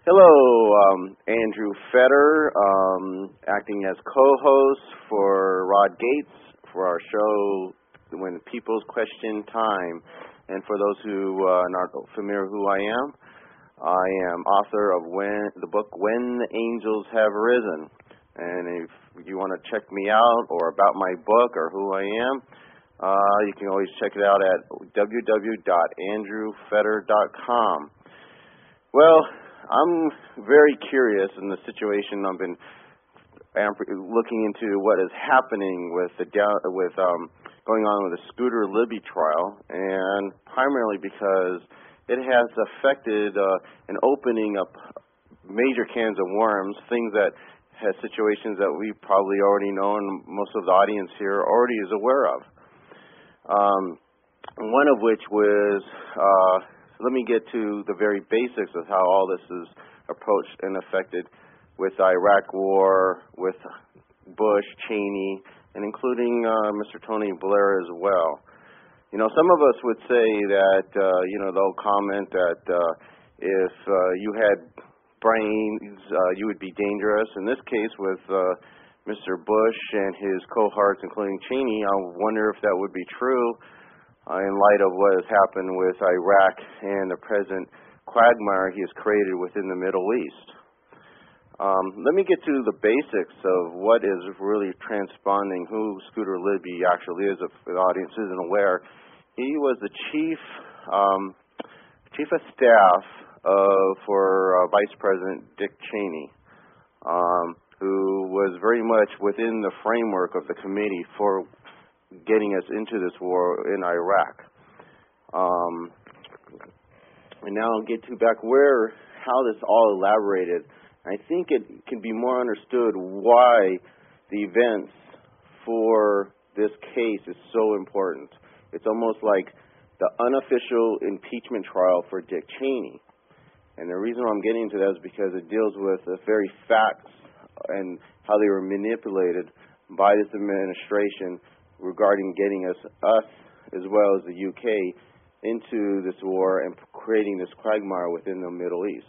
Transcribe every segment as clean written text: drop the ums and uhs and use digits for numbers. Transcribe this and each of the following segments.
Hello, Andrew Fetter, acting as co-host for Rod Gates for our show, When People's Question Time. And for those who are not familiar who I am author of the book When the Angels Have Risen. And if you want to check me out or about my book or who I am, you can always check it out at www.andrewfetter.com. Well, I'm very curious in the situation I've been looking into what is happening with going on with the Scooter Libby trial, and primarily because it has affected an opening up major cans of worms, things that has situations that we probably already know and most of the audience here already is aware of. One of which was let me get to the very basics of how all this is approached and affected with the Iraq War, with Bush, Cheney, and including Mr. Tony Blair as well. You know, some of us would say that, they'll comment that if you had brains, you would be dangerous. In this case, with Mr. Bush and his cohorts, including Cheney, I wonder if that would be true. In light of what has happened with Iraq and the present quagmire he has created within the Middle East. Let me get to the basics of what is really transponding, who Scooter Libby actually is, if the audience isn't aware. He was the chief of staff for Vice President Dick Cheney, who was very much within the framework of the committee for getting us into this war in Iraq. And now I'll get to back how this all elaborated. I think it can be more understood why the events for this case is so important. It's almost like the unofficial impeachment trial for Dick Cheney. And the reason why I'm getting into that is because it deals with the very facts and how they were manipulated by this administration regarding getting us as well as the UK into this war and creating this quagmire within the Middle East.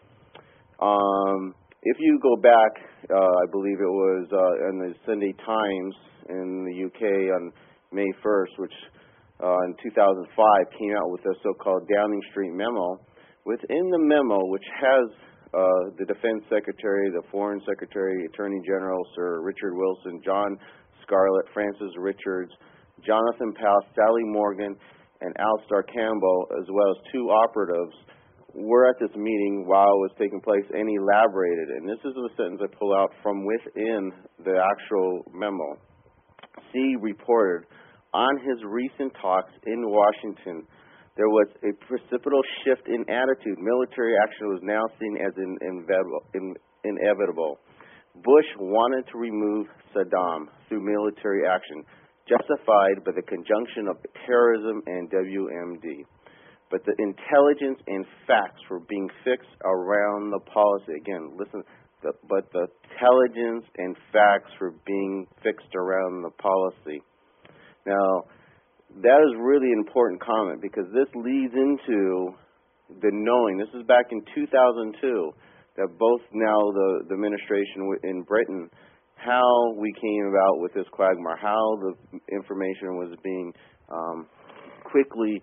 If you go back, I believe it was in the Sunday Times in the UK on May 1st, which in 2005 came out with a so-called Downing Street memo. Within the memo, which has the Defense Secretary, the Foreign Secretary, Attorney General, Sir Richard Wilson, John Scarlett, Francis Richards, Jonathan Powell, Sally Morgan, and Alistair Campbell, as well as two operatives, were at this meeting while it was taking place and elaborated. And this is the sentence I pull out from within the actual memo. C reported, on his recent talks in Washington, there was a precipitous shift in attitude. Military action was now seen as inevitable. Bush wanted to remove Saddam through military action, justified by the conjunction of terrorism and WMD. But the intelligence and facts were being fixed around the policy. Again, listen, but the intelligence and facts were being fixed around the policy. Now, that is really an important comment because this leads into the knowing. This is back in 2002. That both now the administration in Britain, how we came about with this quagmire, how the information was being quickly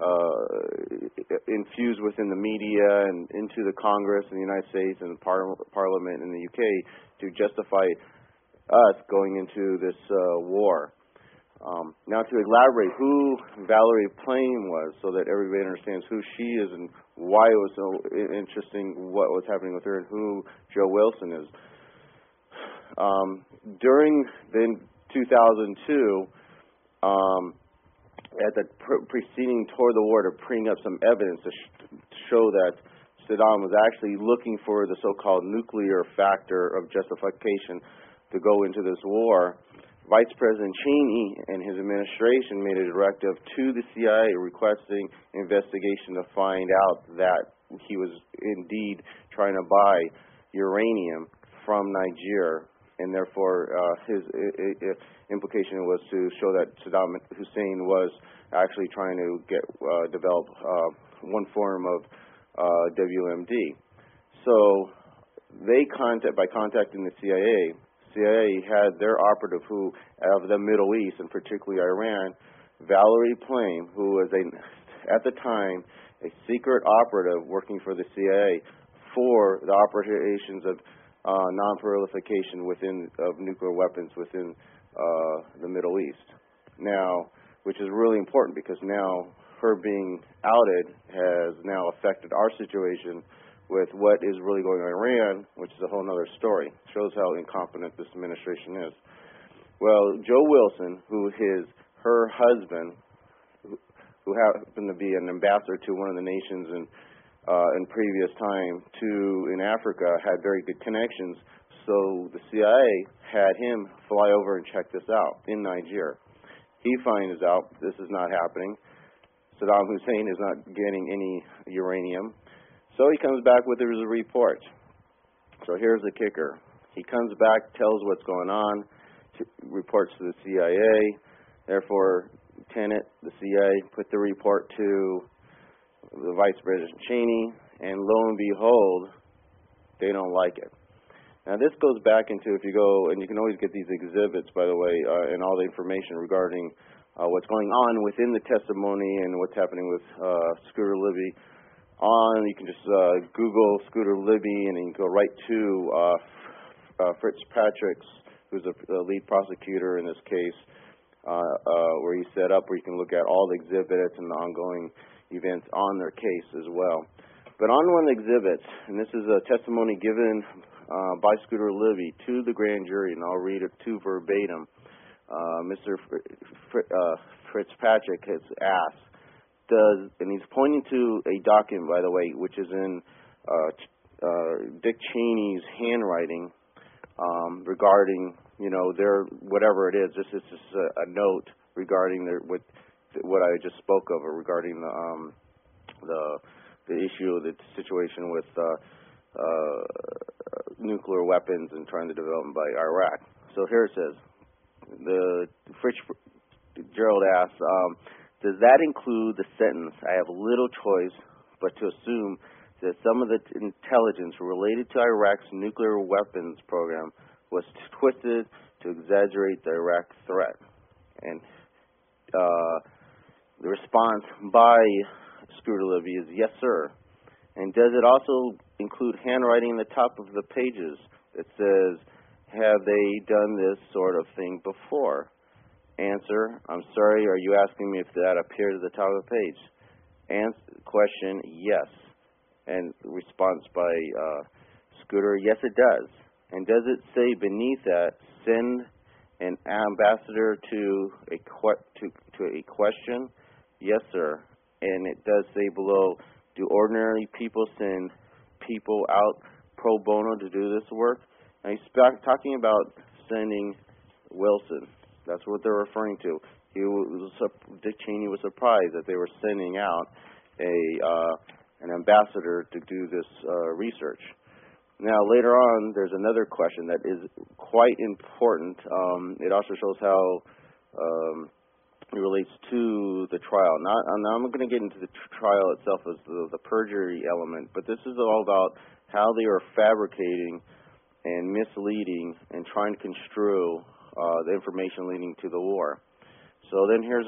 infused within the media and into the Congress in the United States and the Parliament in the UK to justify us going into this war. Now to elaborate who Valerie Plame was so that everybody understands who she is and why it was so interesting what was happening with her and who Joe Wilson is. During 2002, at the preceding toward the war to bring up some evidence to show that Saddam was actually looking for the so-called nuclear factor of justification to go into this war, Vice President Cheney and his administration made a directive to the CIA requesting investigation to find out that he was indeed trying to buy uranium from Nigeria, and therefore his implication was to show that Saddam Hussein was actually trying to develop one form of WMD. So by contacting the CIA had their operative who, out of the Middle East, and particularly Iran, Valerie Plame, who was at the time, a secret operative working for the CIA for the operations of non-proliferation of nuclear weapons within the Middle East. Now, which is really important because now her being outed has now affected our situation with what is really going on in Iran, which is a whole other story. Shows how incompetent this administration is. Well, Joe Wilson, her husband, who happened to be an ambassador to one of the nations in previous time in Africa, had very good connections. So the CIA had him fly over and check this out in Nigeria. He finds out this is not happening. Saddam Hussein is not getting any uranium. So he comes back with his report. So here's the kicker. He comes back, tells what's going on, reports to the CIA. Therefore, Tenet, the CIA, put the report to the Vice President Cheney, and lo and behold, they don't like it. Now, this goes back into, if you go, and you can always get these exhibits, by the way, and all the information regarding what's going on within the testimony and what's happening with Scooter Libby. You can just Google Scooter Libby, and you can go right to Fritz Patrick's, who's the lead prosecutor in this case, where he's set up, where you can look at all the exhibits and the ongoing events on their case as well. But on one of the exhibits, and this is a testimony given by Scooter Libby to the grand jury, and I'll read it to verbatim. Mr. Fritz Patrick has asked, and he's pointing to a document, by the way, which is in Dick Cheney's handwriting regarding, their whatever it is. This is just a note regarding what I just spoke of, regarding the issue of the situation with nuclear weapons and trying to develop them by Iraq. So here it says, Gerald asks, does that include the sentence, I have little choice but to assume that some of the intelligence related to Iraq's nuclear weapons program was twisted to exaggerate the Iraq threat? And the response by Scooter Libby is, yes, sir. And does it also include handwriting in the top of the pages that says, have they done this sort of thing before? Answer, I'm sorry, are you asking me if that appears at the top of the page? Question, yes. And response by Scooter, yes, it does. And does it say beneath that, send an ambassador to a question? Yes, sir. And it does say below, do ordinary people send people out pro bono to do this work? And he's talking about sending Wilson. That's what they're referring to. Dick Cheney was surprised that they were sending out an ambassador to do this research. Now, later on, there's another question that is quite important. It also shows how it relates to the trial. Now I'm going to get into the trial itself as the perjury element, but this is all about how they are fabricating and misleading and trying to construe the information leading to the war. So then here's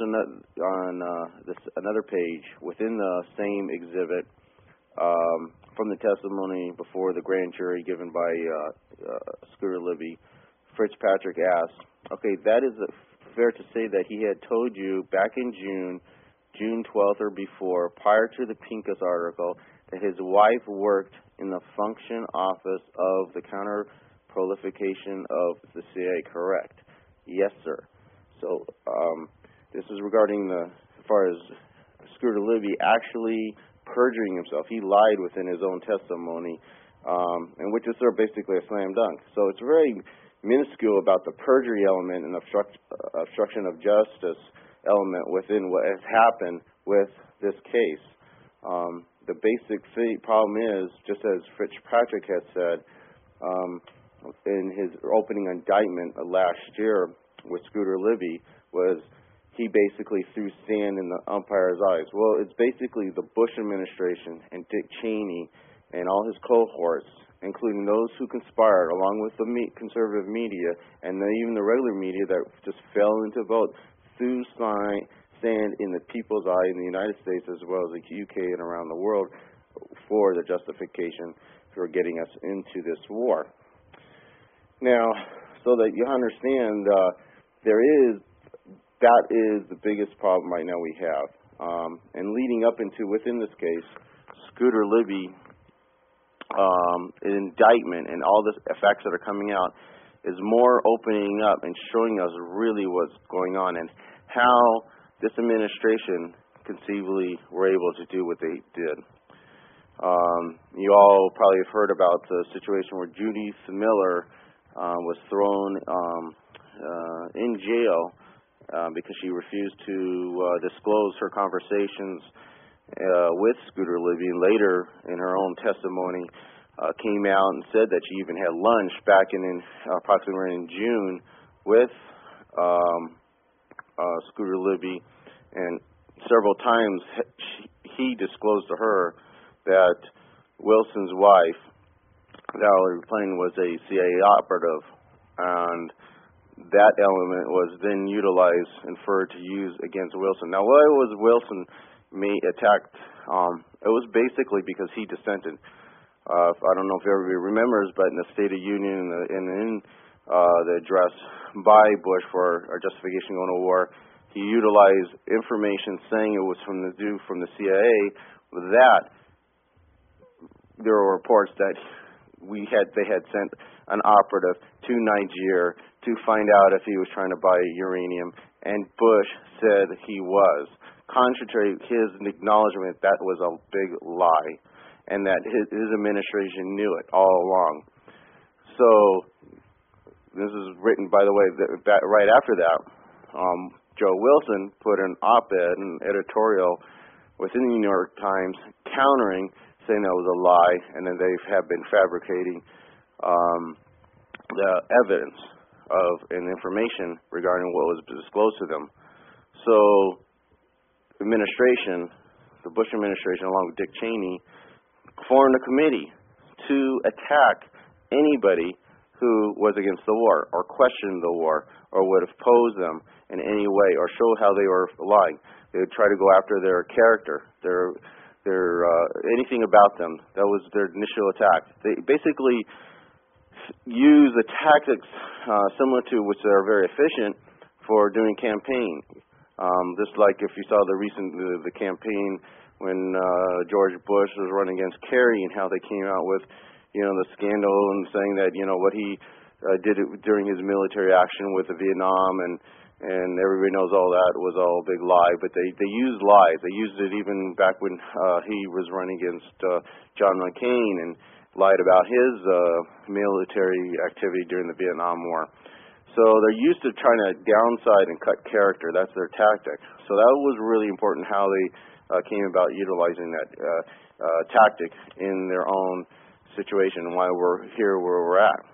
another page within the same exhibit from the testimony before the grand jury given by Scooter Libby. Fritz Patrick asked, okay, that is fair to say that he had told you back in June 12th or before, prior to the Pincus article, that his wife worked in the function office of the counter-proliferation of the CIA, correct? Yes, sir. So this is regarding as far as Scooter Libby actually perjuring himself. He lied within his own testimony, and which is sort of basically a slam dunk. So it's very minuscule about the perjury element and obstruction of justice element within what has happened with this case. The basic problem is, just as Fritz Patrick has said in his opening indictment last year with Scooter Libby, was he basically threw sand in the umpire's eyes. Well, it's basically the Bush administration and Dick Cheney and all his cohorts, including those who conspired, along with the conservative media and even the regular media that just fell into vote, threw sand in the people's eye in the United States as well as the UK and around the world for the justification for getting us into this war. Now, so that you understand, that is the biggest problem right now we have. And leading up into, within this case, Scooter Libby indictment and all the facts that are coming out is more opening up and showing us really what's going on and how this administration conceivably were able to do what they did. You all probably have heard about the situation where Judith Miller was thrown in jail because she refused to disclose her conversations with Scooter Libby, and later in her own testimony came out and said that she even had lunch back in approximately in June with Scooter Libby, and several times he disclosed to her that Wilson's wife, Valerie Plame, was a CIA operative, and that element was then utilized and for to use against Wilson. Now, why was Wilson attacked? It was basically because he dissented. I don't know if everybody remembers, but in the State of Union and in the address by Bush for our justification going to war, he utilized information saying it was from the CIA. With that, there were reports that they had sent an operative to Nigeria to find out if he was trying to buy uranium, and Bush said he was. Contrary to his acknowledgement, that was a big lie, and that his administration knew it all along. So this is written, by the way, right after that, Joe Wilson put an op-ed, an editorial within the New York Times countering, saying that was a lie, and then they have been fabricating the evidence of and information regarding what was disclosed to them. So the administration, the Bush administration, along with Dick Cheney, formed a committee to attack anybody who was against the war or questioned the war or would have posed them in any way or show how they were lying. They would try to go after their character, their anything about them. That was their initial attack. They basically use the tactics similar to which are very efficient for doing campaign. Just like if you saw the campaign when George Bush was running against Kerry and how they came out with, the scandal and saying that, what he did during his military action with the Vietnam and everybody knows all that was all a big lie, but they used lies. They used it even back when he was running against John McCain and lied about his military activity during the Vietnam War. So they're used to trying to downside and cut character. That's their tactic. So that was really important how they came about utilizing that tactic in their own situation and why we're here where we're at.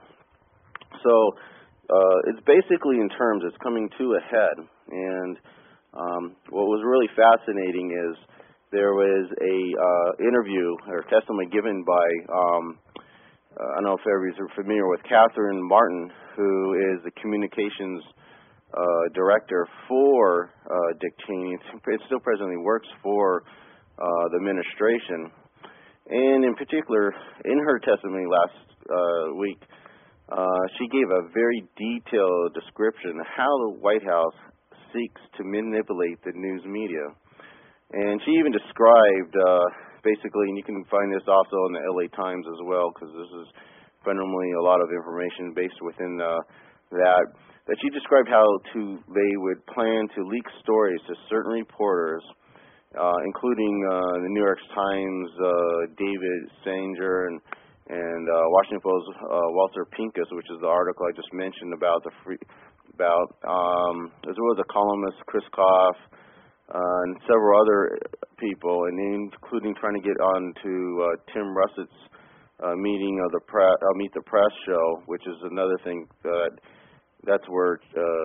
So it's basically in terms, it's coming to a head. And what was really fascinating is there was a interview or testimony given by, I don't know if everybody's familiar with Catherine Martin, who is the communications director for Dick Cheney. It still presently works for the administration. And in particular, in her testimony last week, she gave a very detailed description of how the White House seeks to manipulate the news media. And she even described, basically, and you can find this also in the LA Times as well, because this is fundamentally a lot of information based within that she described how they would plan to leak stories to certain reporters, including the New York Times, David Sanger, and Washington Post, Walter Pincus, which is the article I just mentioned about as well as a columnist, Chris Koff, and several other people, and including trying to get on to Tim Russett's meeting of the Meet the Press show, which is another thing that's where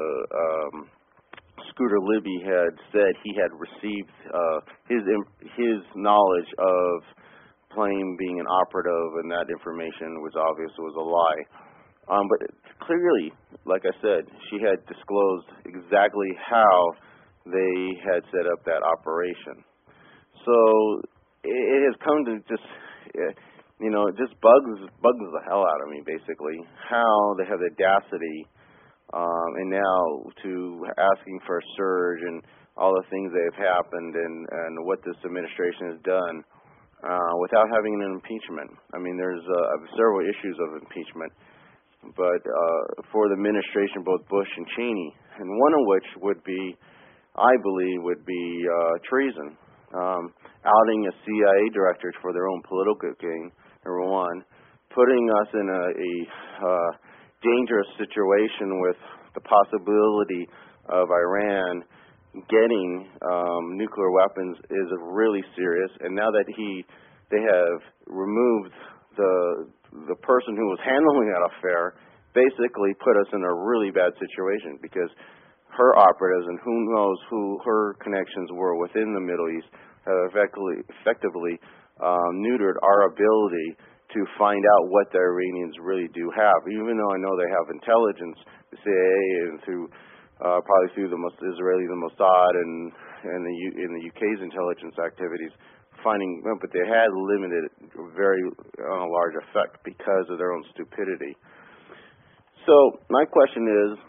Scooter Libby had said he had received his knowledge of claim being an operative, and that information was obvious was a lie. But clearly, like I said, she had disclosed exactly how they had set up that operation. So it has come to just, it just bugs the hell out of me, basically, how they have the audacity, and now to asking for a surge and all the things that have happened and what this administration has done without having an impeachment. I mean, there's several issues of impeachment, but for the administration, both Bush and Cheney, and one of which would be, I believe, would be treason. Outing a CIA director for their own political gain, number one, putting us in a dangerous situation with the possibility of Iran getting nuclear weapons is really serious. And now that they have removed the person who was handling that affair, basically put us in a really bad situation, because her operatives and who knows who her connections were within the Middle East have effectively neutered our ability to find out what the Iranians really do have. Even though I know they have intelligence, the CIA, and probably through the Mossad and the UK's intelligence activities, but they had limited, very large effect because of their own stupidity. So my question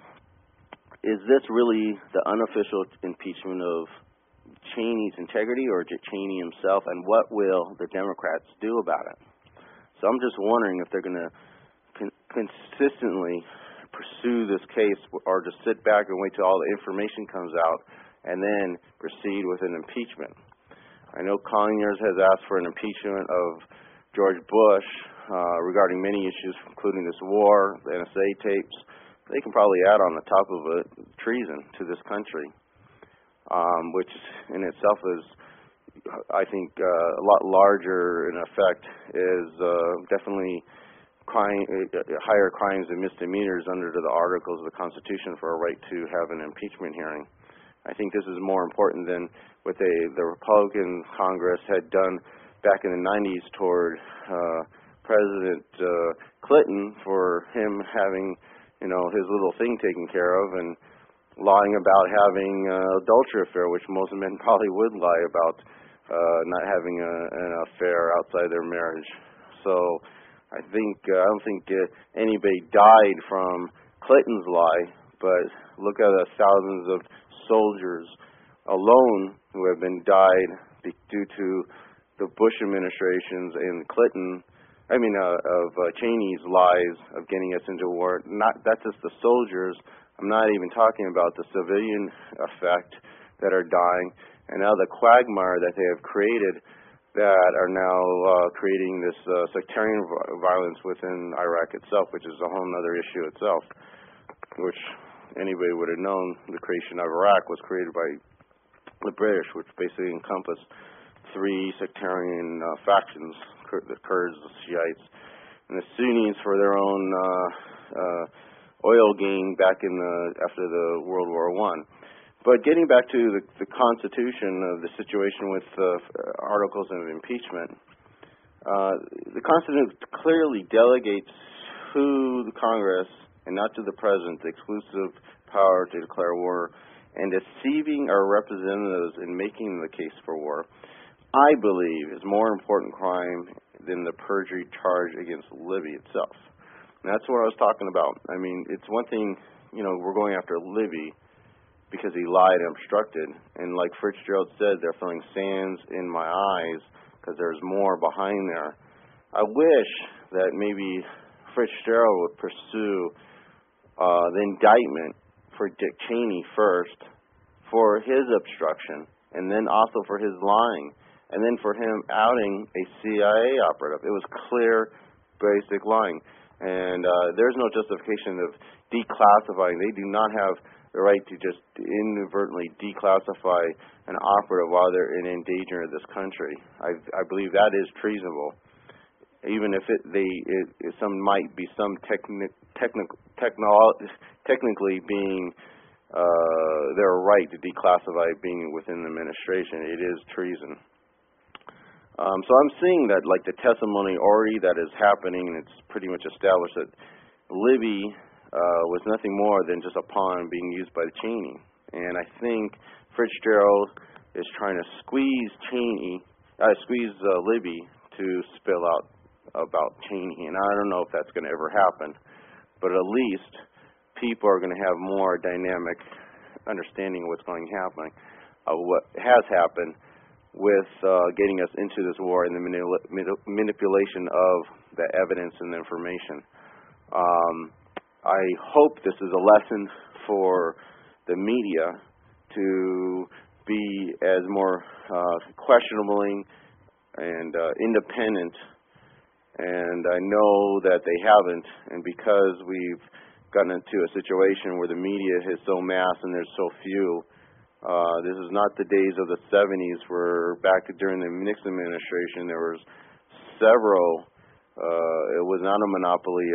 is this really the unofficial impeachment of Cheney's integrity, or Cheney himself, and what will the Democrats do about it? So I'm just wondering if they're going to consistently pursue this case, or just sit back and wait till all the information comes out and then proceed with an impeachment. I know Conyers has asked for an impeachment of George Bush regarding many issues, including this war, the NSA tapes. They can probably add on the top of it treason to this country, which in itself is, I think, a lot larger in effect, is definitely higher crimes and misdemeanors under the articles of the Constitution for a right to have an impeachment hearing. I think this is more important than what the Republican Congress had done back in the 90s toward President Clinton, for him having, his little thing taken care of, and lying about having an adultery affair, which most men probably would lie about, not having an affair outside their marriage. So I don't think anybody died from Clinton's lie, but look at the thousands of soldiers alone who have been died due to the Bush administrations and Cheney's lies of getting us into war. That's just the soldiers. I'm not even talking about the civilian effect that are dying, and now the quagmire that they have created that are now creating this sectarian violence within Iraq itself, which is a whole other issue itself, which anybody would have known. The creation of Iraq was created by the British, which basically encompassed three sectarian factions: the Kurds, the Shiites, and the Sunnis, for their own oil gain back after the World War I. But getting back to the Constitution of the situation with articles of impeachment, the Constitution clearly delegates to the Congress, and not to the President, the exclusive power to declare war, and deceiving our representatives in making the case for war, I believe, is more important crime than the perjury charge against Libby itself. And that's what I was talking about. I mean, it's one thing, we're going after Libby because he lied and obstructed. And like Fitzgerald said, they're throwing sands in my eyes because there's more behind there. I wish that maybe Fitzgerald would pursue the indictment for Dick Cheney first for his obstruction, and then also for his lying, and then for him outing a CIA operative. It was clear, basic lying. And there's no justification of declassifying. They do not have the right to just inadvertently declassify an operative while they're in danger of this country. I believe that is treasonable, even if some might be some technically being their right to declassify being within the administration. It is treason. So I'm seeing that, like, the testimony already that is happening, and it's pretty much established that Libby was nothing more than just a pawn being used by Cheney. And I think Fitzgerald is trying to squeeze Libby to spill out about Cheney. And I don't know if that's going to ever happen, but at least people are going to have more dynamic understanding of what's going to happen, of what has happened with getting us into this war and the manipulation of the evidence and the information. I hope this is a lesson for the media to be as more questionably and independent, and I know that they haven't, and because we've gotten into a situation where the media is so mass and there's so few, this is not the days of the 70s where back during the Nixon administration there was several, it was not a monopoly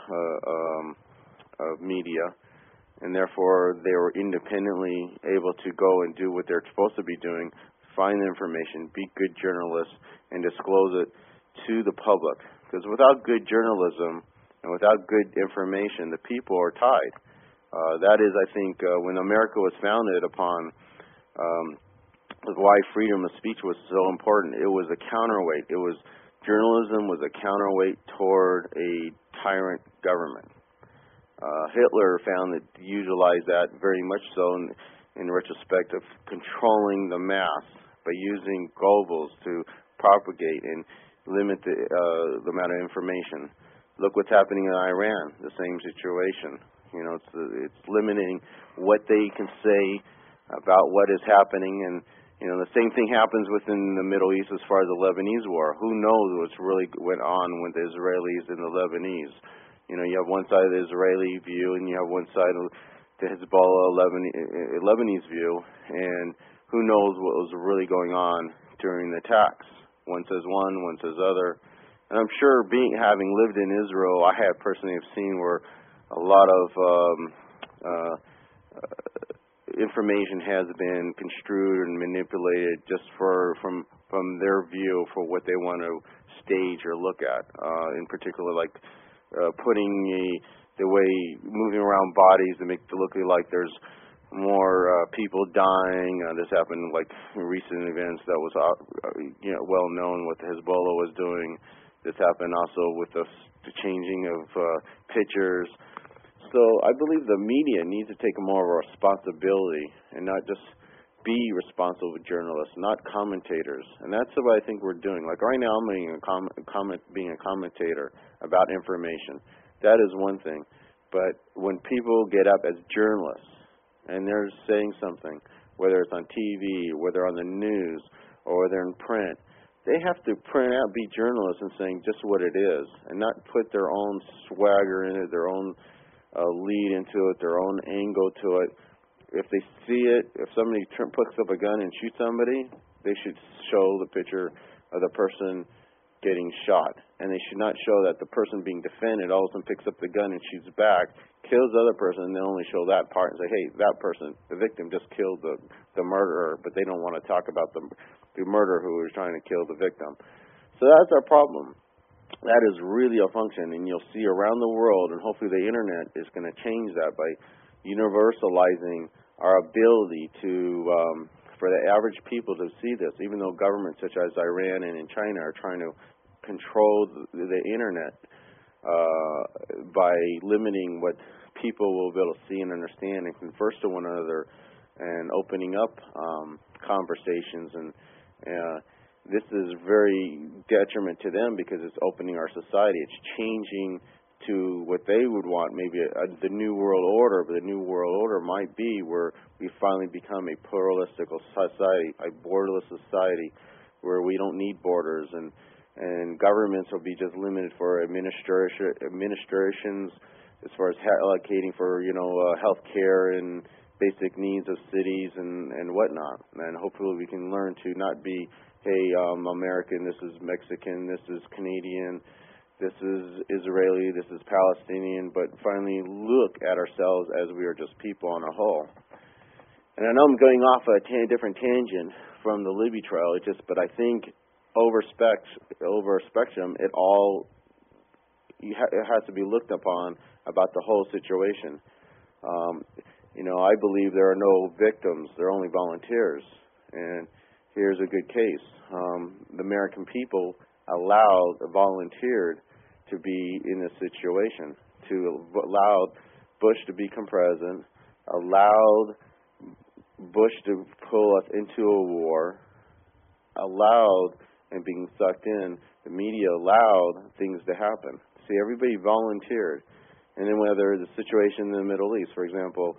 of media, and therefore they were independently able to go and do what they're supposed to be doing, find the information, be good journalists, and disclose it to the public. Because without good journalism and without good information, the people are tied. That is, I think, when America was founded upon why freedom of speech was so important. It was a counterweight. Journalism was a counterweight toward a tyrant government. Hitler found that utilized that very much so in retrospect of controlling the mass by using Goebbels to propagate and limit the amount of information. Look what's happening in Iran, the same situation. You know, it's limiting what they can say about what is happening, and you know, the same thing happens within the Middle East as far as the Lebanese war. Who knows what's really went on with the Israelis and the Lebanese? You know, you have one side of the Israeli view, and you have one side of the Hezbollah Lebanese view, and who knows what was really going on during the attacks. One says one says other. And I'm sure having lived in Israel, I have personally seen where a lot of information has been construed and manipulated just from their view for what they want to stage or look at. In particular, like putting the way moving around bodies to make it look like there's more people dying. This happened like in recent events that was well known what the Hezbollah was doing. This happened also with the changing of pictures. So I believe the media needs to take more of a responsibility and not just be responsible journalists, not commentators. And that's what I think we're doing. Like right now, I'm being a commentator about information. That is one thing. But when people get up as journalists and they're saying something, whether it's on TV, whether on the news, or they're in print, they have to print out, be journalists and saying just what it is, and not put their own swagger in it, their own lead into it, their own angle to it. If they see it, if somebody picks up a gun and shoots somebody, they should show the picture of the person getting shot. And they should not show that the person being defended all of a sudden picks up the gun and shoots back, kills the other person, and they only show that part and say, hey, that person, the victim, just killed the murderer, but they don't want to talk about the murderer who was trying to kill the victim. So that's our problem. That is really a function, and you'll see around the world, and hopefully the Internet is going to change that by universalizing our ability to, for the average people to see this, even though governments such as Iran and in China are trying to control the Internet by limiting what people will be able to see and understand and converse to one another and opening up conversations. And this is very detriment to them because it's opening our society. It's changing to what they would want, maybe the New World Order, but the New World Order might be where we finally become a pluralistic society, a borderless society, where we don't need borders, and governments will be just limited for administrations as far as allocating for health care and basic needs of cities and whatnot. And hopefully we can learn to not be, hey, I'm American, this is Mexican, this is Canadian, this is Israeli, this is Palestinian, but finally look at ourselves as we are just people on a whole. And I know I'm going off a different tangent from the Libby trial, but I think over a spectrum, it has to be looked upon about the whole situation. I believe there are no victims; there are only volunteers. And here's a good case: the American people volunteered to be in this situation, allowed Bush to become president, allowed Bush to pull us into a war, allowed, and being sucked in, the media allowed things to happen. See, everybody volunteered. And then whether the situation in the Middle East, for example,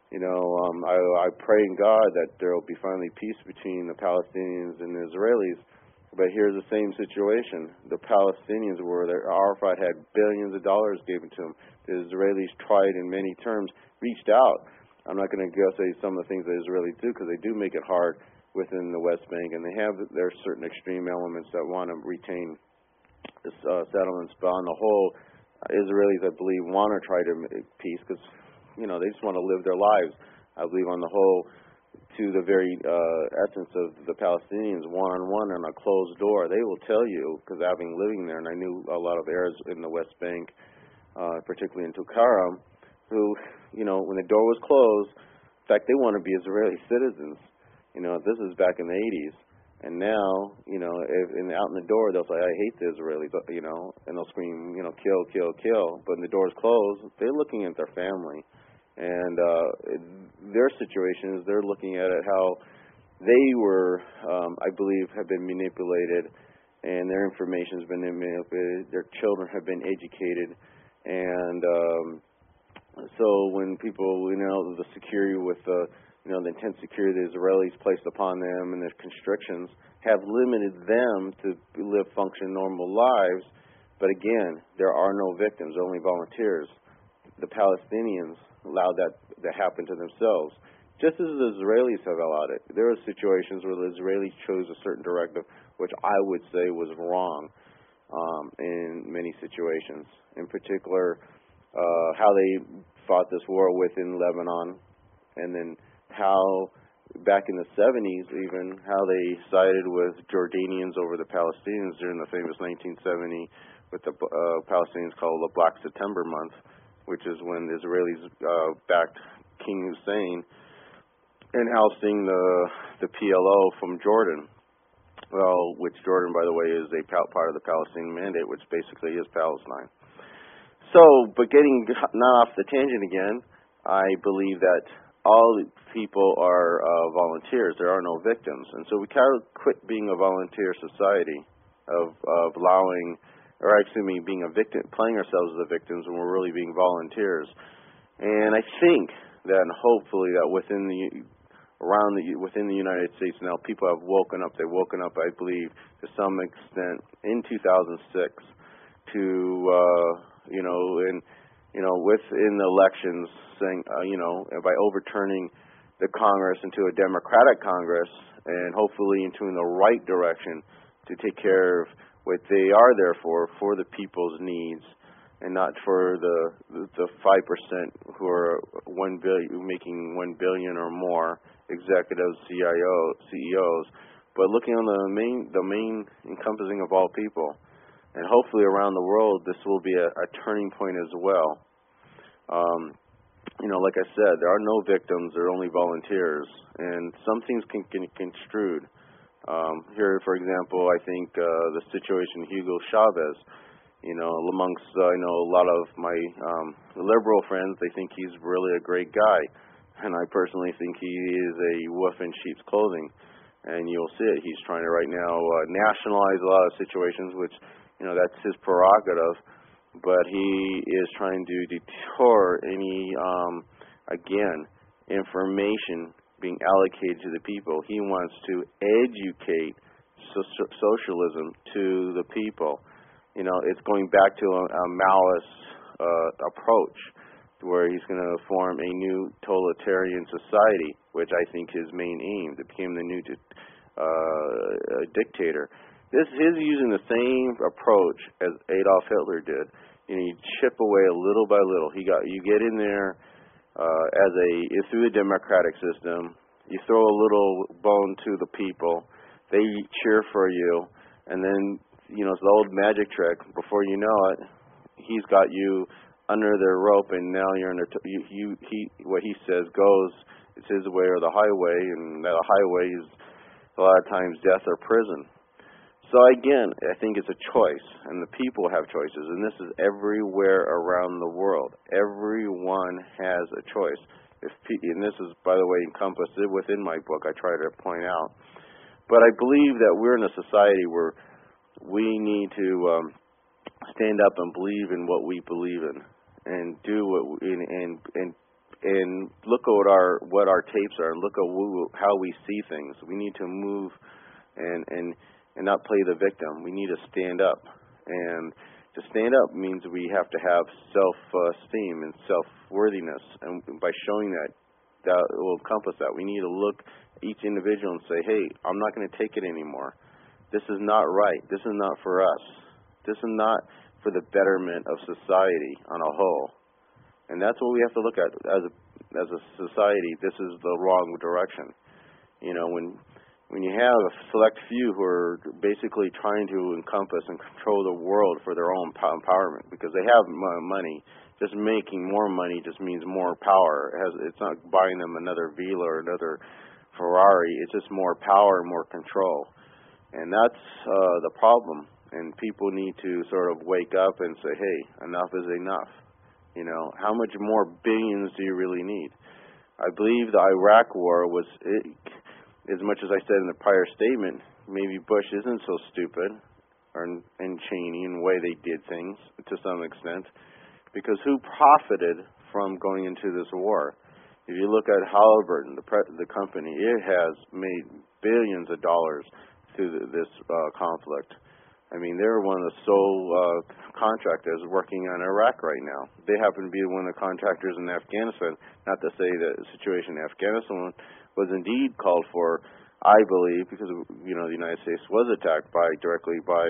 I pray in God that there will be finally peace between the Palestinians and the Israelis. But here's the same situation. The Palestinians Arafat had billions of dollars given to him. The Israelis tried in many terms, reached out. I'm not going to say some of the things the Israelis do, because they do make it hard within the West Bank, and there are certain extreme elements that want to retain the settlements. But on the whole, Israelis, I believe, want to try to make peace because, they just want to live their lives. I believe on the whole, to the very essence of the Palestinians, one-on-one on a closed door, they will tell you, because living there, and I knew a lot of Arabs in the West Bank, particularly in Tulkarm, who, when the door was closed, in fact, they want to be Israeli citizens. This is back in the 80s. And now, out in the door, they'll say, I hate the Israelis, and they'll scream, kill, kill, kill. But when the door's closed, they're looking at their family. And their situation is they're looking at it how they were, I believe, have been manipulated, and their information has been manipulated. Their children have been educated. And so when people, the security with the intense security the Israelis placed upon them and the constrictions have limited them to function normal lives. But again, there are no victims, only volunteers. The Palestinians allowed that to happen to themselves, just as the Israelis have allowed it. There are situations where the Israelis chose a certain directive, which I would say was wrong in many situations. In particular, how they fought this war within Lebanon, and then how back in the 70s even, how they sided with Jordanians over the Palestinians during the famous 1970 with the Palestinians called the Black September month, which is when the Israelis backed King Hussein and ousting the PLO from Jordan. Well, which Jordan, by the way, is a part of the Palestinian Mandate, which basically is Palestine. So, but getting not off the tangent again, I believe that all people are volunteers. There are no victims. And so we kind of quit being a volunteer society of allowing, or actually being a victim, playing ourselves as the victims when we're really being volunteers. And I think that, and hopefully that within the United States now, people have woken up. They've woken up, I believe, to some extent in 2006 to, within the elections, saying, by overturning the Congress into a Democratic Congress and hopefully into the right direction to take care of what they are there for the people's needs, and not for the 5% who are making $1 billion or more, executives, CEOs, but looking on the main encompassing of all people. And hopefully around the world, this will be a turning point as well. Like I said, there are no victims, there are only volunteers, and some things can get construed. Here, for example, I think the situation Hugo Chavez, amongst, I know a lot of my liberal friends, they think he's really a great guy, and I personally think he is a wolf in sheep's clothing, and you'll see it. He's trying to right now nationalize a lot of situations, which, that's his prerogative, but he is trying to detour any, information being allocated to the people. He wants to educate socialism to the people. It's going back to a Maoist approach, where he's going to form a new totalitarian society, which I think his main aim, to become the new dictator. He's using the same approach as Adolf Hitler did. You chip away a little by little. You get in there through the democratic system. You throw a little bone to the people. They cheer for you, And then, it's the old magic trick. Before you know it, he's got you under their rope, and now you're under. What he says goes. It's his way or the highway, and that highway is a lot of times death or prison. So again, I think it's a choice, and the people have choices, and this is everywhere around the world. Everyone has a choice. And this is, by the way, encompassed within my book. I try to point out. But I believe that we're in a society where we need to stand up and believe in what we believe in, and do and look at what our tapes are, and look at how we see things. We need to move and not play the victim. We need to stand up, and to stand up means we have to have self-esteem and self-worthiness, and by showing that will encompass that. We need to look at each individual and say, hey, I'm not going to take it anymore. This is not right. This is not for us. This is not for the betterment of society on a whole. And that's what we have to look at as a society. This is the wrong direction. When you have a select few who are basically trying to encompass and control the world for their own empowerment, because they have money, just making more money just means more power. It's not buying them another Vila or another Ferrari. It's just more power and more control. And that's the problem. And people need to sort of wake up and say, hey, enough is enough. How much more billions do you really need? I believe the Iraq War was, as much as I said in the prior statement, maybe Bush isn't so stupid, and Cheney, in the way they did things to some extent, because who profited from going into this war? If you look at Halliburton, the company, it has made billions of dollars through this conflict. I mean, they're one of the sole contractors working on Iraq right now. They happen to be one of the contractors in Afghanistan. Not to say that the situation in Afghanistan was indeed called for, I believe, because the United States was attacked directly by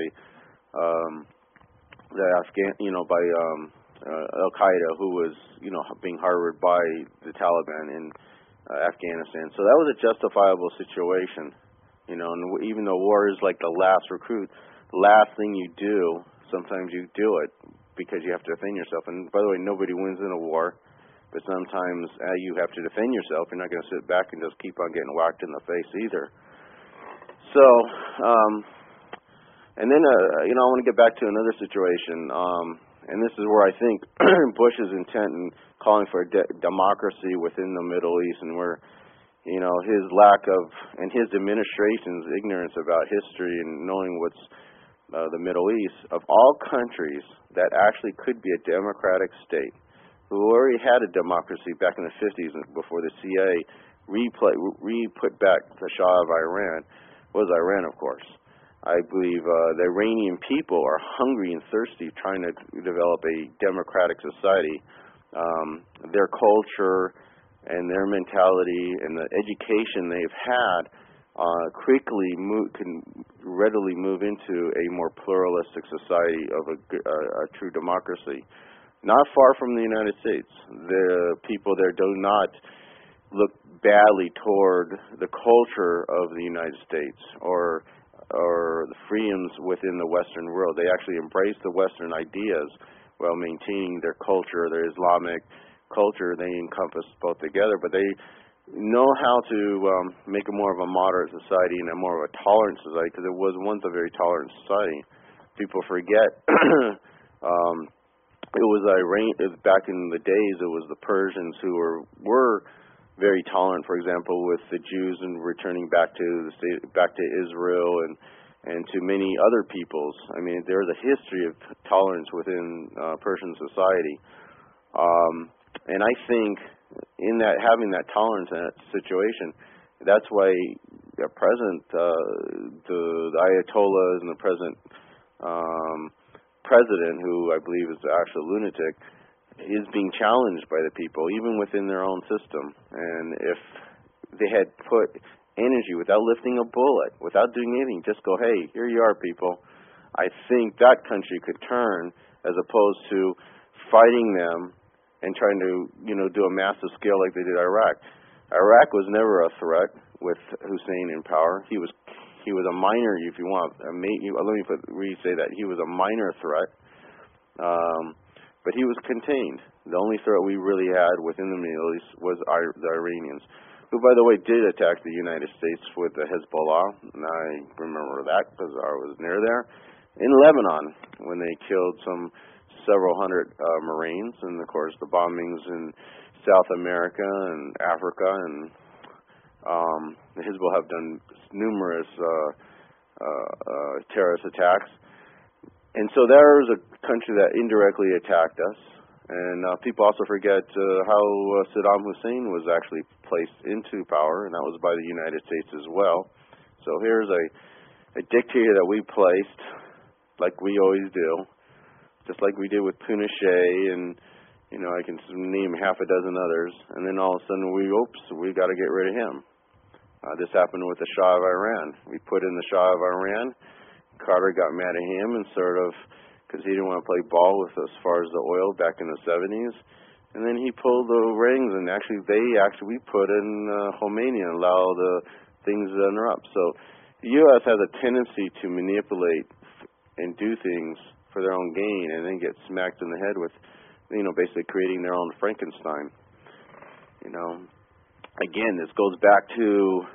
Al Qaeda, who was being harbored by the Taliban in Afghanistan. So that was a justifiable situation. And even though war is like the last recruit, the last thing you do, sometimes you do it because you have to defend yourself. And by the way, nobody wins in a war, but sometimes you have to defend yourself. You're not going to sit back and just keep on getting whacked in the face either. So, and then, I want to get back to another situation, and this is where I think Bush's intent in calling for democracy within the Middle East, and where his lack of, and his administration's ignorance about history and knowing what's the Middle East, of all countries that actually could be a democratic state, who already had a democracy back in the 50s before the CIA put back the Shah of Iran, was Iran, of course. I believe the Iranian people are hungry and thirsty, trying to develop a democratic society. Their culture and their mentality and the education they've had quickly can readily move into a more pluralistic society of a true democracy. Not far from the United States. The people there do not look badly toward the culture of the United States or the freedoms within the Western world. They actually embrace the Western ideas while maintaining their culture, their Islamic culture. They encompass both together, but they know how to make it more of a moderate society and a more of a tolerant society, because it was once a very tolerant society. People forget it was Iran. Back in the days, it was the Persians who were very tolerant. For example, with the Jews and returning back to Israel and to many other peoples. I mean, there's a history of tolerance within Persian society, and I think in that, having that tolerance in that situation, that's why the present the Ayatollahs and the present president, who I believe is the actual lunatic, is being challenged by the people, even within their own system. And if they had put energy without lifting a bullet, without doing anything, just go, hey, here you are, people, I think that country could turn, as opposed to fighting them and trying to, do a massive scale like they did Iraq. Iraq was never a threat with Hussein in power. He was He was a minor, if you want. Let me say that he was a minor threat, but he was contained. The only threat we really had within the Middle East was the Iranians, who, by the way, did attack the United States with the Hezbollah, and I remember that because I was near there, in Lebanon, when they killed several hundred Marines, and, of course, the bombings in South America and Africa, and the Hezbollah have done numerous terrorist attacks. And so there was a country that indirectly attacked us. And people also forget how Saddam Hussein was actually placed into power, and that was by the United States as well. So here's a dictator that we placed, like we always do, just like we did with Pinochet, and I can name half a dozen others. And then all of a sudden we got to get rid of him. This happened with the Shah of Iran. We put in the Shah of Iran. Carter got mad at him and because he didn't want to play ball with as far as the oil back in the 70s. And then he pulled the rings, and we put in Khomeini and allow the things to interrupt. So the U.S. has a tendency to manipulate and do things for their own gain, and then get smacked in the head with, basically creating their own Frankenstein. Again, this goes back to,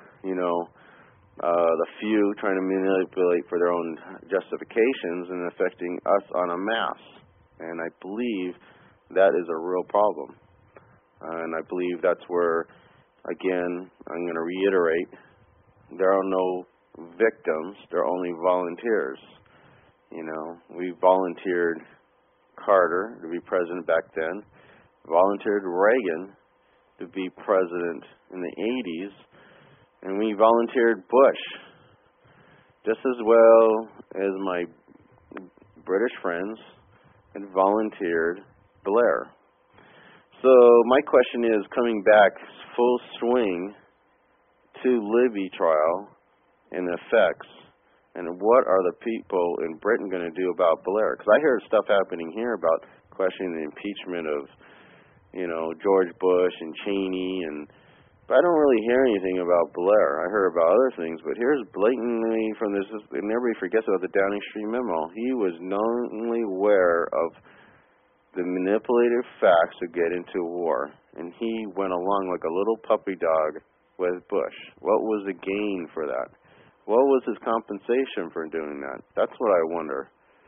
the few trying to manipulate for their own justifications and affecting us on a mass. And I believe that is a real problem. And I believe that's where, again, I'm going to reiterate, there are no victims, there are only volunteers. We volunteered Carter to be president back then, volunteered Reagan to be president in the 80s, and we volunteered Bush just as well as my British friends had volunteered Blair. So my question is, coming back full swing to Libby trial and the effects, and what are the people in Britain going to do about Blair? Because I hear stuff happening here about questioning the impeachment of, George Bush and Cheney, but I don't really hear anything about Blair. I heard about other things, but here's blatantly from this, and everybody forgets about the Downing Street memo. He was knowingly aware of the manipulated facts to get into war, and he went along like a little puppy dog with Bush. What was the gain for that? What was his compensation for doing that? That's what I wonder.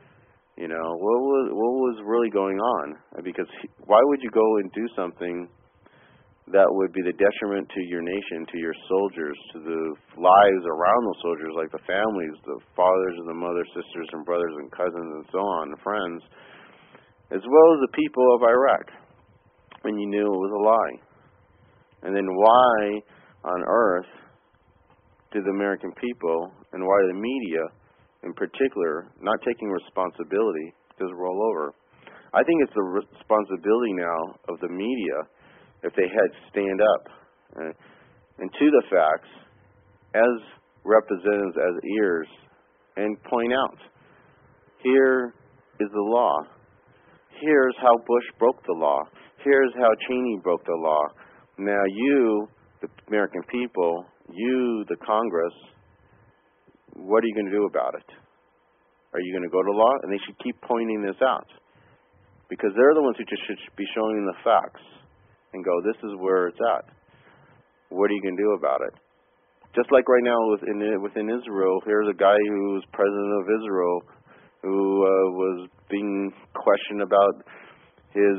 What was really going on? Because why would you go and do something that would be the detriment to your nation, to your soldiers, to the lives around those soldiers, like the families, the fathers and the mothers, sisters and brothers and cousins and so on, the friends, as well as the people of Iraq, when you knew it was a lie? And then why on earth did the American people, and why the media in particular, not taking responsibility, just roll over? I think it's the responsibility now of the media, if they had stand up and to the facts as representatives, as ears, and point out, here is the law. Here's how Bush broke the law. Here's how Cheney broke the law. Now you, the American people, you, the Congress, what are you going to do about it? Are you going to go to law? And they should keep pointing this out, because they're the ones who just should be showing the facts and go, this is where it's at. What are you going to do about it? Just like right now within Israel, here's a guy who's president of Israel who was being questioned about his,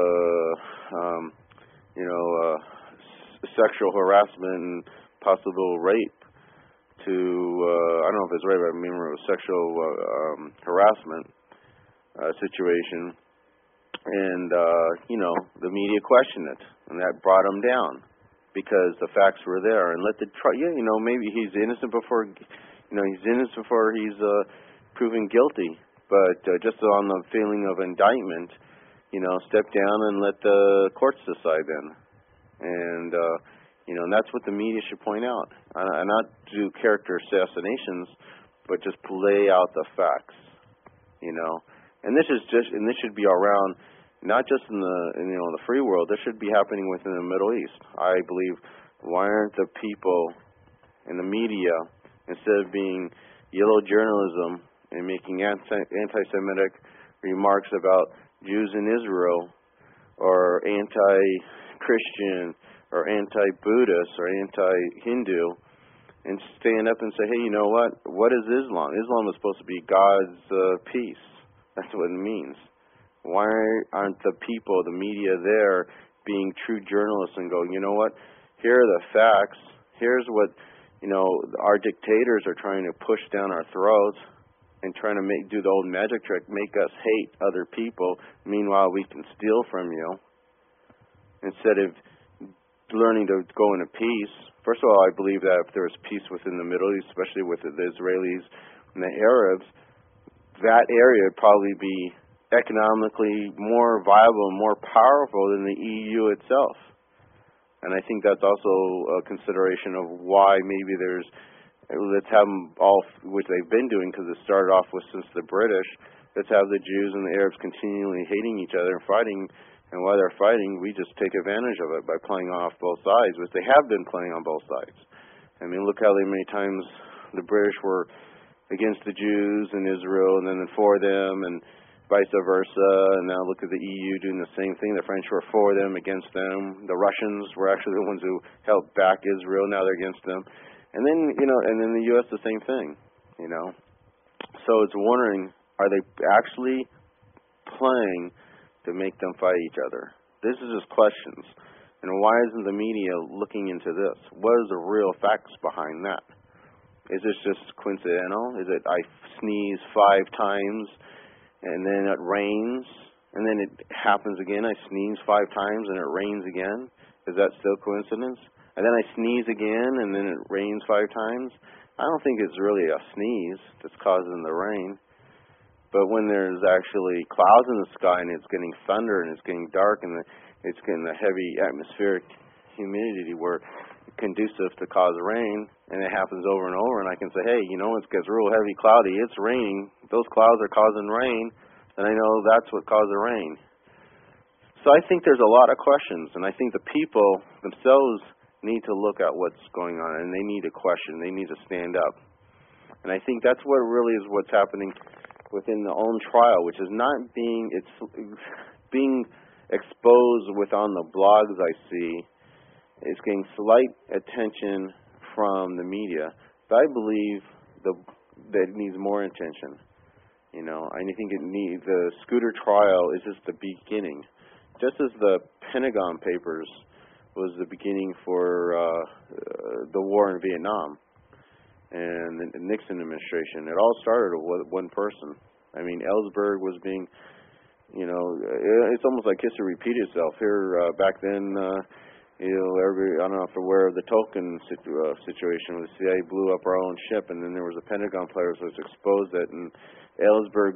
sexual harassment and possible rape to, I don't know if it's rape, but I remember it was sexual harassment situation. And, the media questioned it, and that brought him down because the facts were there. And maybe he's innocent before, he's proven guilty. But just on the feeling of indictment, step down and let the courts decide then. And, and that's what the media should point out. And not do character assassinations, but just lay out the facts, And this should be around, not just in the free world. This should be happening within the Middle East. I believe, why aren't the people in the media instead of being yellow journalism and making anti-Semitic remarks about Jews in Israel, or anti-Christian, or anti-Buddhist, or anti-Hindu, and stand up and say, hey, you know what is Islam? Islam is supposed to be God's peace. That's what it means. Why aren't the people, the media there, being true journalists and go, you know what, here are the facts, here's what, our dictators are trying to push down our throats and trying to do the old magic trick, make us hate other people, meanwhile we can steal from you, instead of learning to go into peace. First of all, I believe that if there was peace within the Middle East, especially with the Israelis and the Arabs, that area would probably be economically more viable and more powerful than the EU itself. And I think that's also a consideration of why maybe let's have them all, which they've been doing because it started off with since the British, let's have the Jews and the Arabs continually hating each other and fighting. And while they're fighting, we just take advantage of it by playing off both sides, which they have been playing on both sides. I mean, look how many times the British were against the Jews in Israel and then for them, and vice versa. And now look at the EU doing the same thing. The French were for them, against them. The Russians were actually the ones who helped back Israel. Now they're against them. And then, and then the U.S. the same thing, So it's wondering, are they actually playing to make them fight each other? This is just questions. And why isn't the media looking into this? What is the real facts behind that? Is this just coincidental? Is it I sneeze 5 times and then it rains and then it happens again? I sneeze 5 times and it rains again? Is that still coincidence? And then I sneeze again and then it rains 5 times? I don't think it's really a sneeze that's causing the rain. But when there's actually clouds in the sky and it's getting thunder and it's getting dark and it's getting the heavy atmospheric humidity where it's conducive to cause rain, and it happens over and over, and I can say, hey, it gets real heavy cloudy, it's raining, those clouds are causing rain, and I know that's what caused the rain. So I think there's a lot of questions, and I think the people themselves need to look at what's going on, and they need to question, they need to stand up. And I think that's what really is what's happening within the own trial, which is not being exposed with on the blogs I see. It's getting slight attention from the media, but I believe that it needs more attention. I think the Scooter trial is just the beginning, just as the Pentagon Papers was the beginning for the war in Vietnam and the Nixon administration. It all started with one person. I mean, Ellsberg was being, it's almost like history repeated itself. Here, back then, I don't know if you're aware of the Tolkien situation where the CIA blew up our own ship, and then there was a Pentagon player who exposed it, and Ellsberg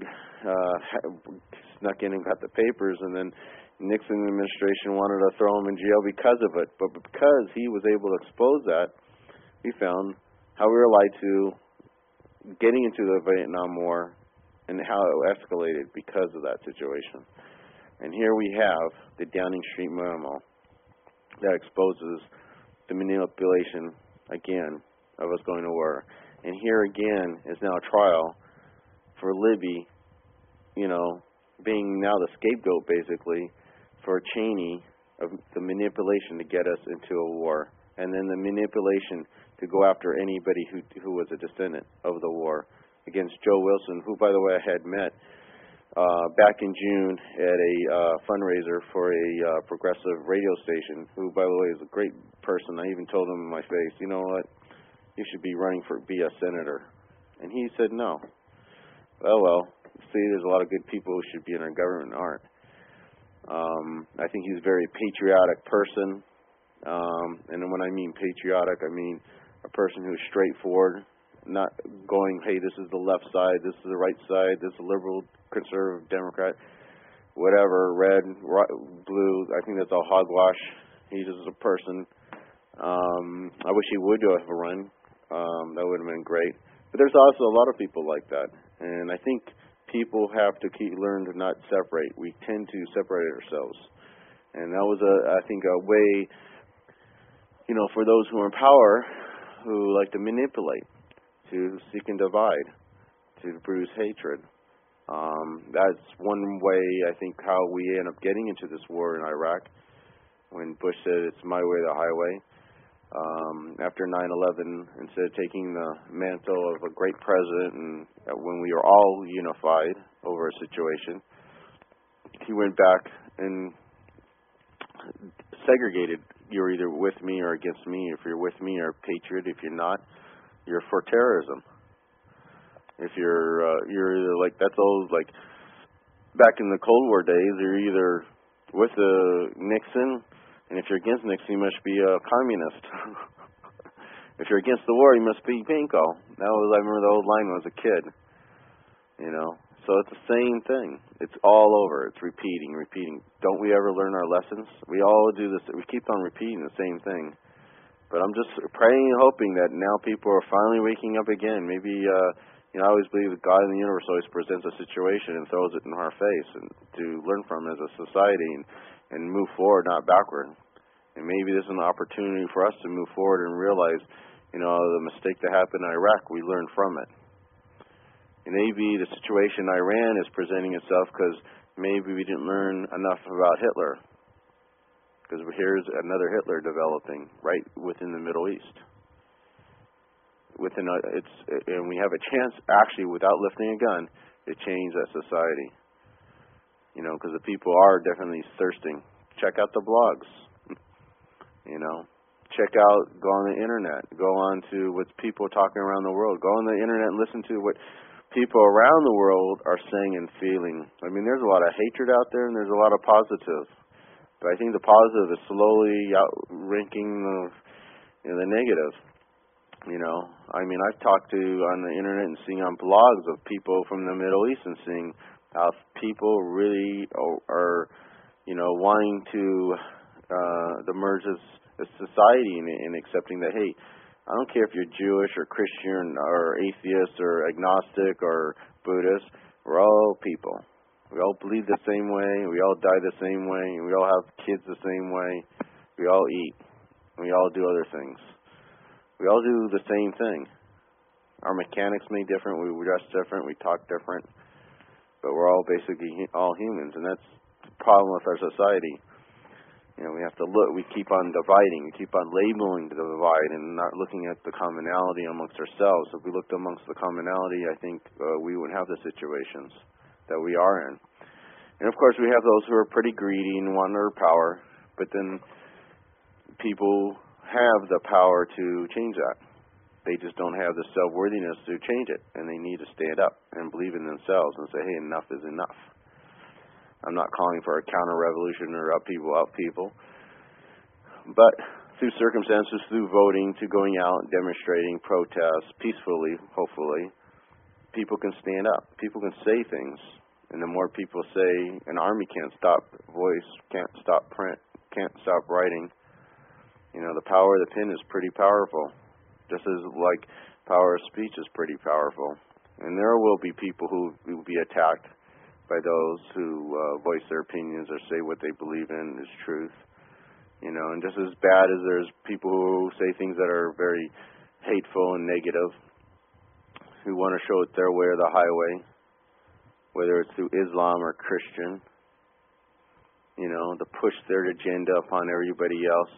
snuck in and got the papers, and then Nixon administration wanted to throw him in jail because of it. But because he was able to expose that, we found how we were lied to, getting into the Vietnam War, and how it escalated because of that situation. And here we have the Downing Street memo that exposes the manipulation, again, of us going to war. And here again is now a trial for Libby, being now the scapegoat, basically, for Cheney of the manipulation to get us into a war. And then the manipulation to go after anybody who was a descendant of the war against Joe Wilson, who, by the way, I had met back in June at a fundraiser for a progressive radio station, who, by the way, is a great person. I even told him in my face, you know what, you should be running be a senator. And he said no. Well, see, there's a lot of good people who should be in our government and aren't. I think he's a very patriotic person. And when I mean patriotic, I mean a person who's straightforward, not going, hey, this is the left side, this is the right side, this is liberal, conservative, Democrat, whatever, red, blue. I think that's all hogwash. He's just a person. I wish he would have a run. That would have been great. But there's also a lot of people like that. And I think people have to learn to not separate. We tend to separate ourselves. And that was, I think, a way, for those who are in power who like to manipulate. to seek and divide, to bruise hatred. That's one way, I think, how we end up getting into this war in Iraq, when Bush said it's my way, the highway. After 9/11, instead of taking the mantle of a great president, and when we were all unified over a situation, he went back and segregated. You're either with me or against me. If you're with me, you're a patriot. If you're not, you're for terrorism. If you're either like, that's old, like back in the Cold War days, you're either with Nixon, and if you're against Nixon, you must be a communist. If you're against the war, you must be pinko. That was, I remember the old line when I was a kid. So it's the same thing. It's all over. It's repeating. Don't we ever learn our lessons? We all do this. We keep on repeating the same thing. But I'm just praying and hoping that now people are finally waking up again. Maybe, I always believe that God in the universe always presents a situation and throws it in our face, and to learn from it as a society and move forward, not backward. And maybe this is an opportunity for us to move forward and realize, the mistake that happened in Iraq, we learned from it. And maybe the situation in Iran is presenting itself because maybe we didn't learn enough about Hitler. Because here's another Hitler developing right within the Middle East. And we have a chance, actually, without lifting a gun, to change that society. Because the people are definitely thirsting. Check out the blogs. Check out, go on the internet. Go on to what people talking around the world. Go on the internet and listen to what people around the world are saying and feeling. I mean, there's a lot of hatred out there, and there's a lot of positive. But I think the positive is slowly outranking the negative. I've talked to on the internet and seeing on blogs of people from the Middle East and seeing how people really are wanting to merge as a society and accepting that, hey, I don't care if you're Jewish or Christian or atheist or agnostic or Buddhist, we're all people. We all bleed the same way, we all die the same way, we all have kids the same way, we all eat, we all do other things. We all do the same thing. Our mechanics may be different, we dress different, we talk different, but we're all basically all humans, and that's the problem with our society. We have to look, we keep on dividing, we keep on labeling the divide and not looking at the commonality amongst ourselves. If we looked amongst the commonality, I think we wouldn't have the situations that we are in. And of course we have those who are pretty greedy and want their power, but then people have the power to change that. They just don't have the self-worthiness to change it, and they need to stand up and believe in themselves and say, hey, enough is enough. I'm not calling for a counter-revolution or upheaval, but through circumstances, through voting, to going out, demonstrating, protest, peacefully, hopefully, people can stand up. People can say things, and the more people say, an army can't stop voice, can't stop print, can't stop writing. The power of the pen is pretty powerful, just as like power of speech is pretty powerful. And there will be people who will be attacked by those who voice their opinions or say what they believe in is truth. And just as bad as there's people who say things that are very hateful and negative, who want to show it their way or the highway, whether it's through Islam or Christian, to push their agenda upon everybody else.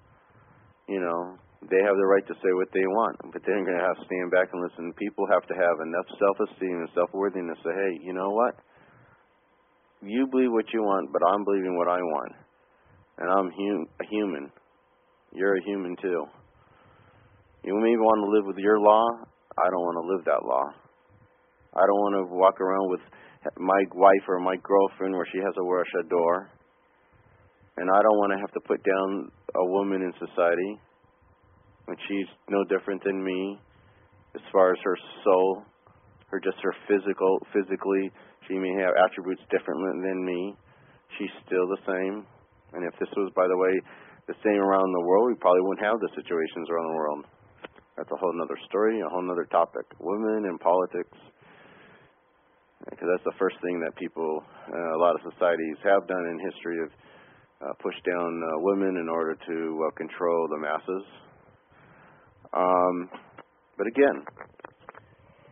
They have the right to say what they want, but they're going to have to stand back and listen. People have to have enough self-esteem and self-worthiness to say, hey, you know what? You believe what you want, but I'm believing what I want. And I'm a human. You're a human too. You may want to live with your law. I don't want to live that law. I don't want to walk around with my wife or my girlfriend where she has to wear a chador. And I don't want to have to put down a woman in society when she's no different than me as far as her soul, her physically. She may have attributes different than me. She's still the same. And if this was, by the way, the same around the world, we probably wouldn't have the situations around the world. That's a whole other story, a whole other topic. Women in politics. Because that's the first thing that people, a lot of societies have done in history, of pushed down women in order to control the masses. But again,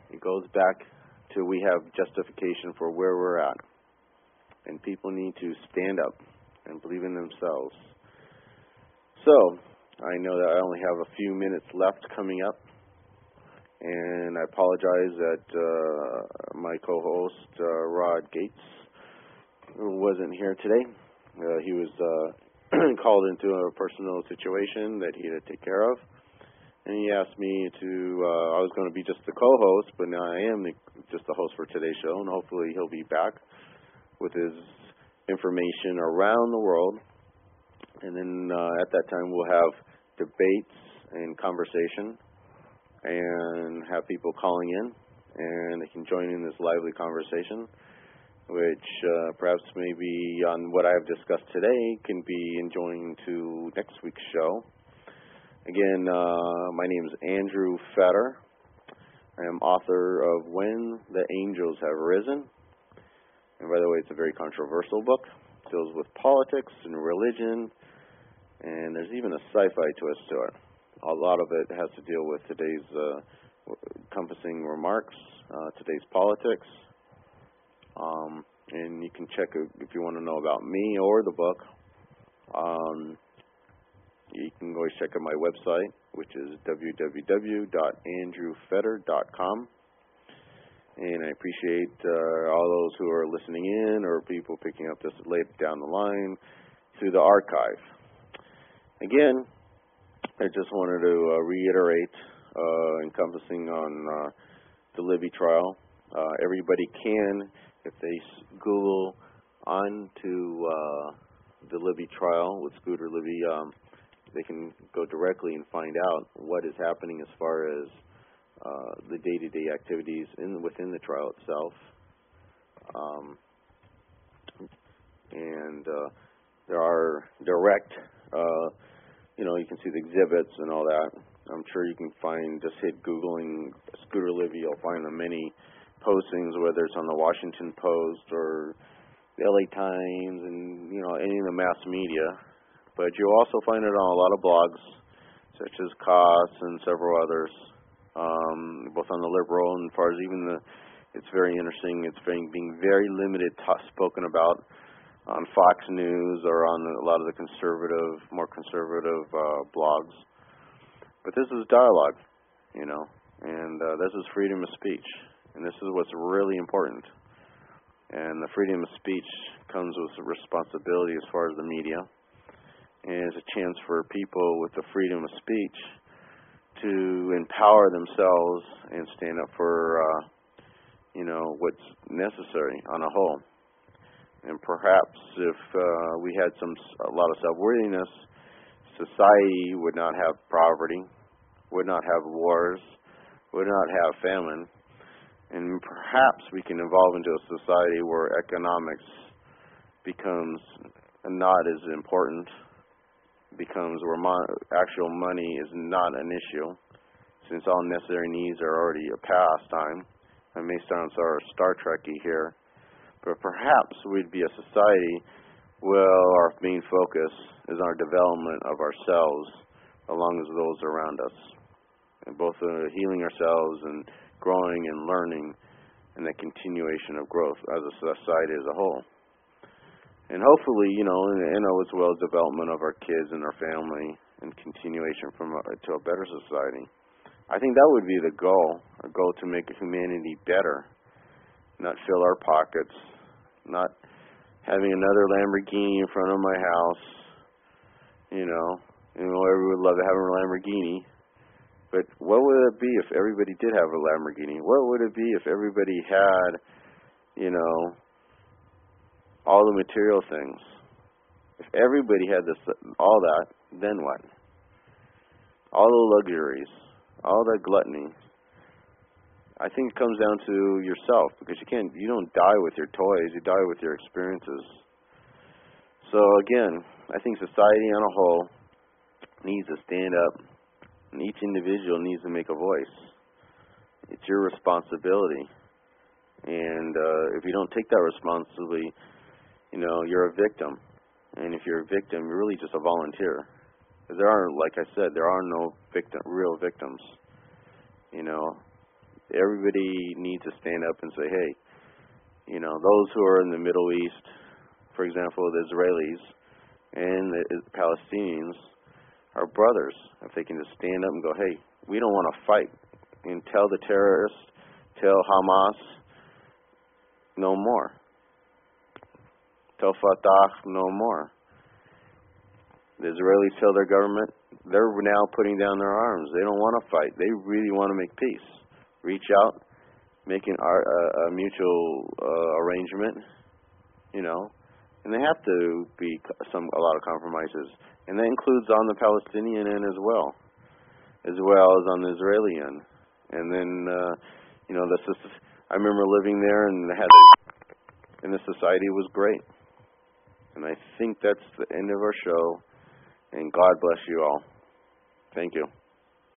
It goes back to we have justification for where we're at. And people need to stand up and believe in themselves. So, I know that I only have a few minutes left coming up. And I apologize that my co-host, Rod Gates, wasn't here today. He was called into a personal situation that he had to take care of. And he asked me to, I was going to be just the co-host, but now I am just the host for today's show. And hopefully he'll be back with his information around the world. And then at that time we'll have debates and conversation and have people calling in, and they can join in this lively conversation, which perhaps maybe on what I have discussed today can be enjoying to next week's show. Again, my name is Andrew Fetter. I am author of When the Angels Have Risen. And by the way, it's a very controversial book. It deals with politics and religion, and there's even a sci-fi twist to it. A lot of it has to deal with today's encompassing remarks, today's politics. And you can check if you want to know about me or the book. You can always check out my website, which is www.andrewfetter.com. And I appreciate all those who are listening in or people picking up this later down the line through the archive. Again, I just wanted to reiterate, encompassing on the Libby trial. Everybody can, if they Google onto the Libby trial with Scooter Libby, they can go directly and find out what is happening as far as the day-to-day activities within the trial itself. And there are direct, you can see the exhibits and all that. I'm sure you can find, just hit Googling Scooter Libby, you'll find the many postings, whether it's on the Washington Post or the LA Times and, any of the mass media. But you'll also find it on a lot of blogs, such as COS and several others, both on the liberal and as far as even it's very interesting, it's being very limited spoken about on Fox News or on a lot of the more conservative blogs. But this is dialogue, and this is freedom of speech, and this is what's really important. And the freedom of speech comes with a responsibility as far as the media, and it's a chance for people with the freedom of speech to empower themselves and stand up for, what's necessary on a whole. And perhaps if we had a lot of self-worthiness, society would not have poverty, would not have wars, would not have famine, and perhaps we can evolve into a society where economics becomes not as important, becomes where actual money is not an issue, since all necessary needs are already a pastime. It may sound sort of Star Trek-y here, but perhaps we'd be a society where our main focus is our development of ourselves along with those around us, and both healing ourselves and growing and learning and the continuation of growth as a society as a whole. And hopefully, as well as development of our kids and our family and continuation to a better society. I think that would be the goal, a goal to make humanity better, not fill our pockets, not having another Lamborghini in front of my house, everyone would love to have a Lamborghini, but what would it be if everybody did have a Lamborghini? What would it be if everybody had, all the material things? If everybody had all that, then what? All the luxuries, all that gluttony. I think it comes down to yourself, because you don't die with your toys, you die with your experiences. So again, I think society on a whole needs to stand up, and each individual needs to make a voice. It's your responsibility. And if you don't take that responsibility, you're a victim. And if you're a victim, you're really just a volunteer. There are, like I said, there are no real victims. everybody needs to stand up and say, hey, you know, those who are in the Middle East, for example, the Israelis and the Palestinians are brothers. If they can just stand up and go, hey, we don't want to fight, and tell the terrorists, tell Hamas, no more. Tell Fatah, no more. The Israelis tell their government, they're now putting down their arms. They don't want to fight. They really want to make peace. Reach out, making a mutual arrangement, you know, and they have to be a lot of compromises, and that includes on the Palestinian end as well as on the Israeli end. And then, you know, I remember living there, and the society was great. And I think that's the end of our show. And God bless you all. Thank you.